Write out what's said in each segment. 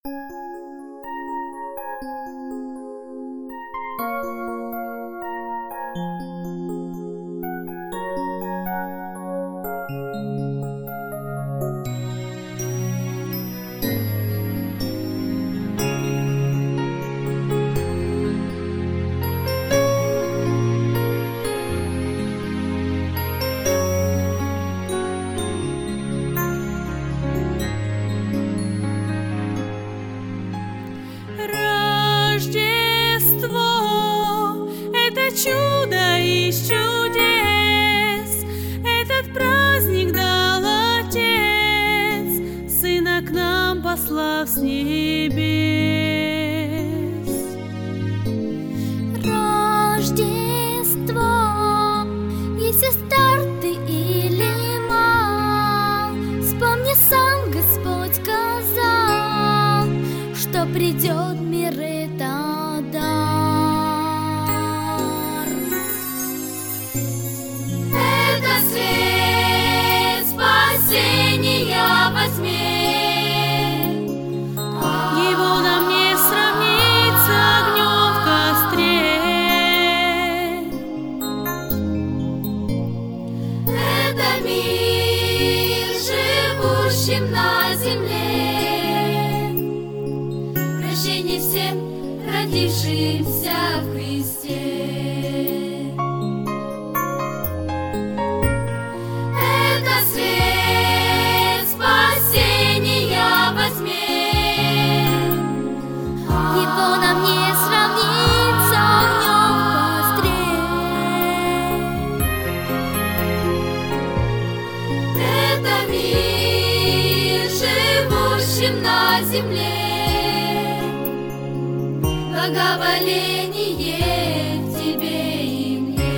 Чудо из чудес, этот праздник дал Отец, Сына к нам послав с небес. Рождество, если стар ты или мал, вспомни, сам Господь сказал, что придет в мир этот дар. Его нам не сравнить с огнем в костре. Это мир, живущим на земле, прощение всем, родившимся в Христе. На земле благоволение к тебе и мне.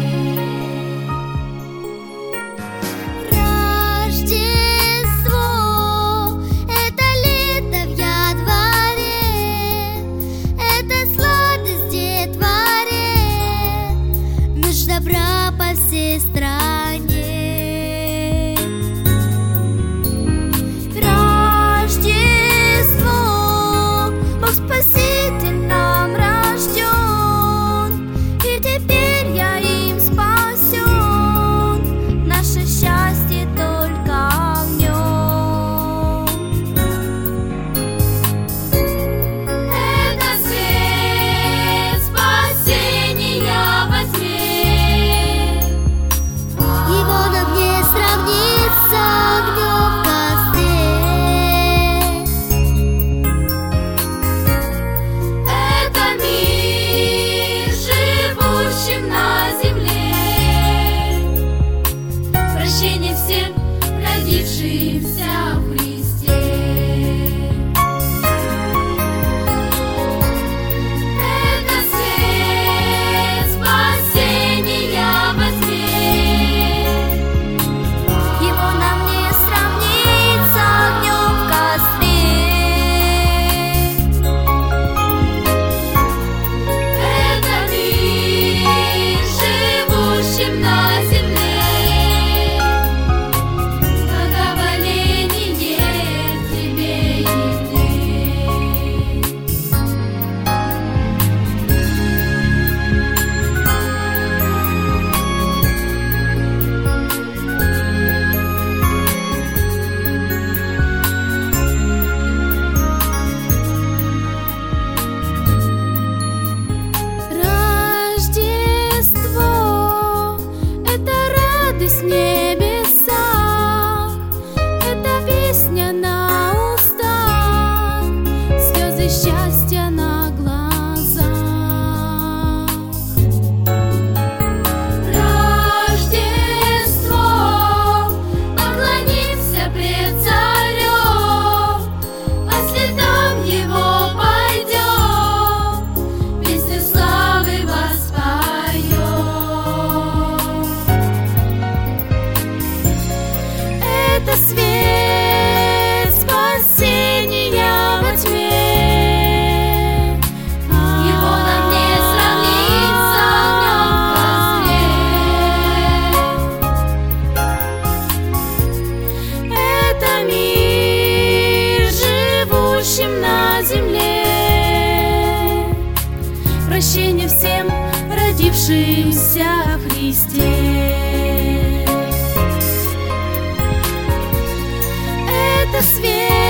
Рождество — это лето в январе, это сладость детворе, ночь добра по всей стране. Спаситель нам рожден, и теперь я им спасен. Наше счастье только в нем. Это свет спасения во тьме, его нам не сравнить с огнем в костре. Прощение всем, родившимся в Христе. Это свет спасения во тьме, его нам не сравнить с огнем в костре. Это мир, живущим на земле, с небесах, это песня на устах, слезы счастья на глазах. Рождество, поклонимся пред царем, по следам его пойдем, песню славы воспоем. Это свет спасения во тьме, его нам не сравнить с огнем в костре. Это мир, живущим на свершимся в Христе. Это свет.